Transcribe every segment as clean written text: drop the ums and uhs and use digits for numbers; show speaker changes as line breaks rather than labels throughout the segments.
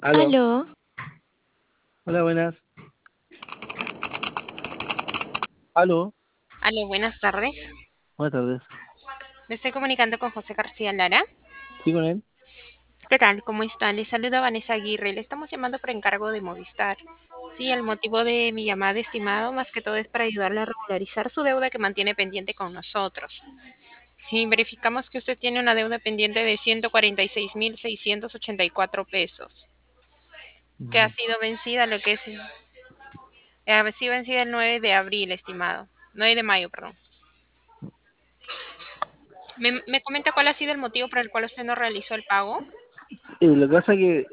Aló,
Aló,
hola, buenas. Aló,
aló, buenas tardes.
buenas tardes.
Me estoy comunicando con José García Lara.
¿Sí con él?
¿Qué tal? ¿Cómo está? Le saluda Vanessa Aguirre. Le estamos llamando por encargo de Movistar. Sí, el motivo de mi llamada, estimado, más que todo es para ayudarle a regularizar su deuda que mantiene pendiente con nosotros. Sí, verificamos que usted tiene una deuda pendiente de 146.684 pesos, que ha
Mm.
sido vencida, ha sido vencida el 9 de abril, estimado. 9 de mayo, perdón. ¿Me comenta cuál ha sido el motivo por el cual usted no realizó el pago?
Lo que pasa es que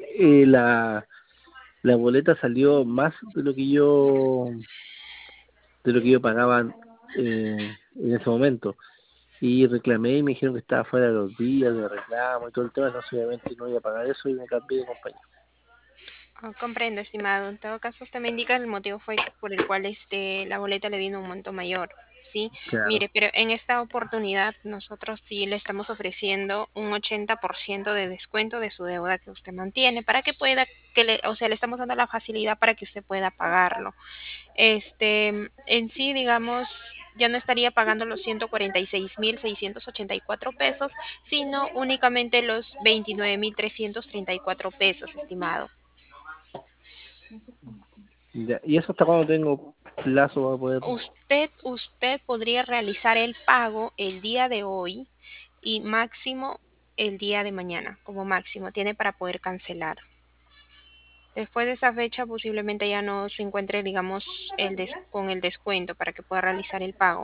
la boleta salió más de lo que yo pagaba en ese momento. Y reclamé y me dijeron que estaba fuera de los días de reclamo y todo el tema, entonces obviamente no iba a pagar eso y me cambié de compañía.
Ah, comprendo, estimado. En todo caso, usted me indica el motivo fue por el cual la boleta le vino un monto mayor, ¿sí?
Claro.
Mire, pero en esta oportunidad nosotros sí le estamos ofreciendo un 80% de descuento de su deuda que usted mantiene para que pueda, o sea, le estamos dando la facilidad para que usted pueda pagarlo. En sí, digamos, ya no estaría pagando los 146.684 pesos, sino únicamente los 29.334 pesos, estimado.
Ya. ¿Y eso hasta cuándo tengo plazo para poder?
Usted podría realizar el pago el día de hoy y máximo el día de mañana, como máximo, tiene para poder cancelar. Después de esa fecha posiblemente ya no se encuentre, digamos, con el descuento para que pueda realizar el pago.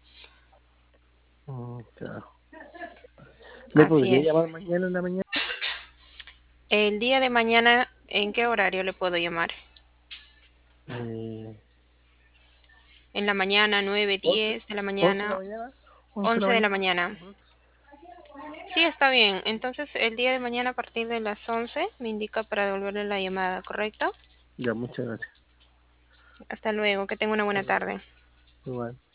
Claro. ¿Me
Así
podría llamar
es.
mañana en la mañana?
El día de mañana, ¿en qué horario le puedo llamar?
Eh,
En la mañana, 9,
11,
10 de la
11 de la
mañana,
mañana, 11 de la
11 de la
mañana.
mañana. Sí, está bien. Entonces, el día de mañana a partir de las 11 me indica para devolverle la llamada, ¿correcto?
Ya, muchas gracias.
Hasta luego, que tenga una
Hasta
buena
luego.
tarde.
Igual.